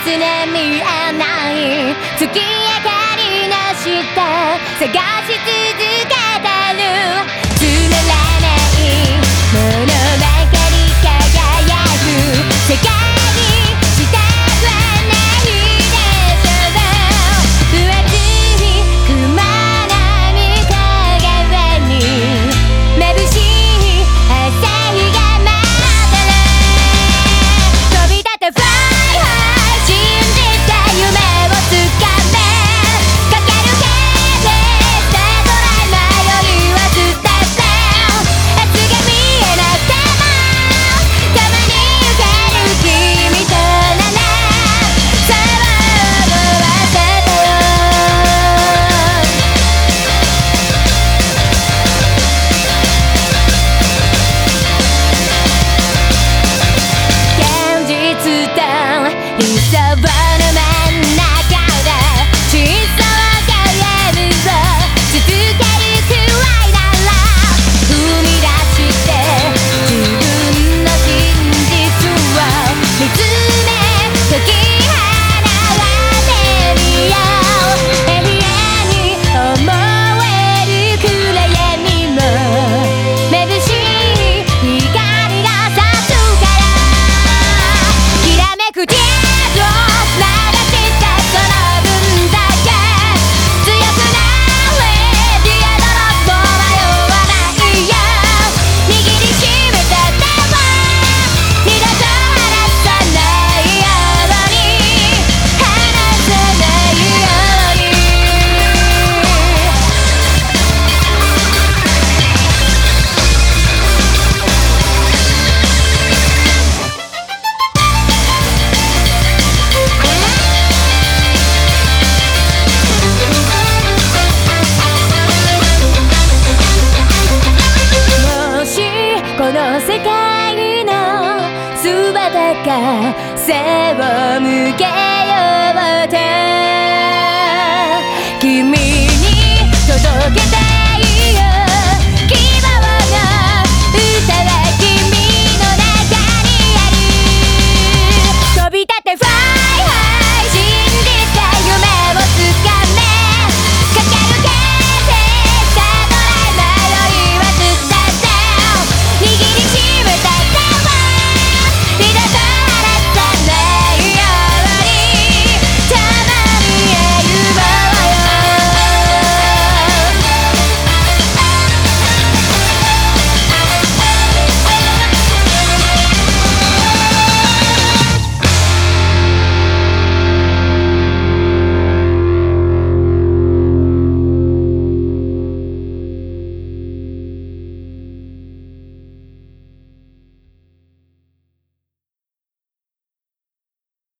すね見えない月明かりの下探し続けてるつまらないものばかり輝く世界にしたくはないでしょう分厚い雲の向こう側に眩しい朝日が待ってる飛び立て Fly high 信じた夢をつかめかけるヘデスタートライ迷いは捨てて明日が見えなくてもたまに受ける君とならそう思わせてよ現実と理想の真ん中で真相がゲームを続けるくらいなら踏み出して自分の真実を見つめ解き放ってみよう永遠に思える暗闇も眩しい光が差すからきらめくティアドロップ流したその分だけ強くなれティアドロップも迷わないよ握りしめた手を二度と離さないように離さないようにもしこの世界の全てが背を向けようと君に届けた